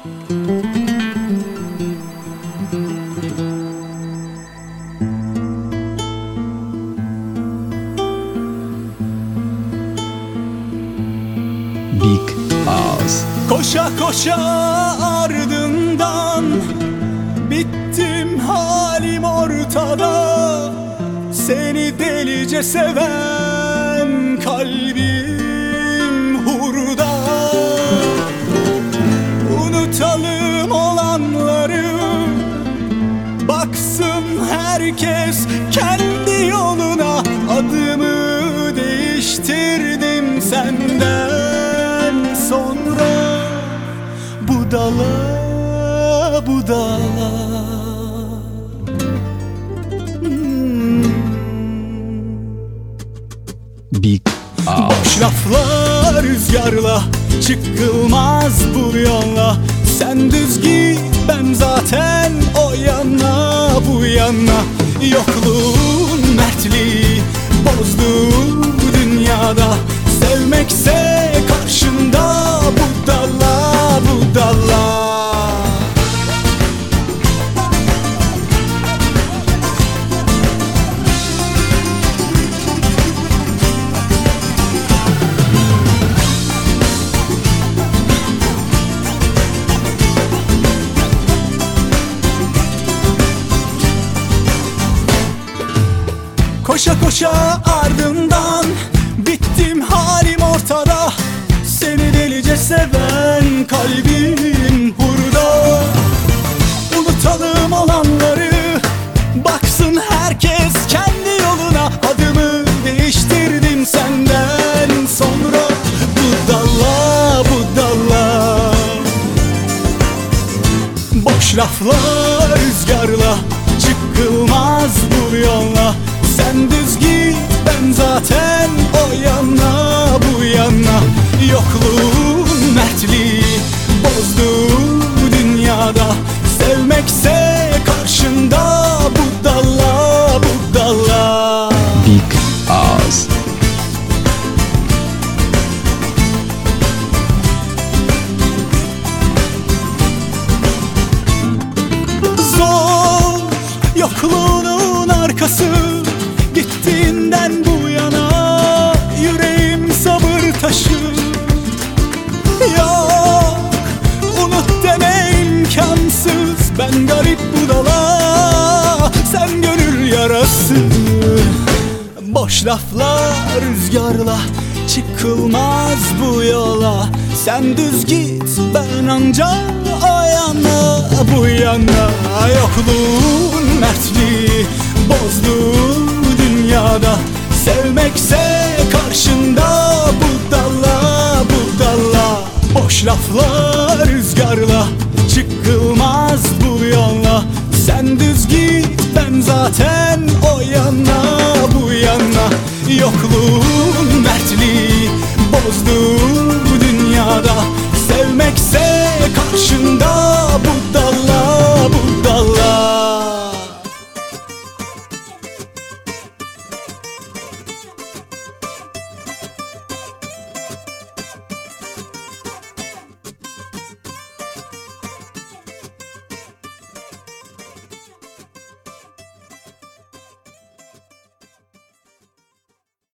Big Ağız. Koşa koşa ardından bittim, halim ortada. Seni delice seven kalbim hurda. Unutalım olanları, baksın herkes kendi yoluna. Adımı değiştirdim senden sonra, budala budala. Big Ağız. Boş laflar rüzgarla, çıkılmaz bu yolla. Sen düz git, ben zaten o yana bu yana. Yokluğun mertliği bozdu dünyada. Sevmekse karşında budala budala. Koşa koşa ardından bittim, halim ortada. Seni delice seven kalbim hurda. Unutalım olanları, baksın herkes kendi yoluna. Adımı değiştirdim senden sonra, budala budala. Boş laflar rüzgarla, çıkılmaz bu yolla. Sen düz git, ben zaten o yana bu yana. Yokluğun mertliği bozdu dünyada. Sevmekse karşında budala budala. Big Ağız. Zor yokluğunun arkası, gittiğinden bu yana yüreğim sabır taşı. Yok, unut deme imkansız. Ben garip budala, sen gönül yarası. Boş laflar rüzgarla, çıkılmaz bu yola. Sen düz git, ben anca o yana bu yana. Yokluğun mertliği bozdu dünyada. Sevmekse karşında budala budala. Boş laflar rüzgarla, çıkılmaz bu yolla. Sen düz git, ben zaten o yana bu yana. Yokluğun mertliği bozdu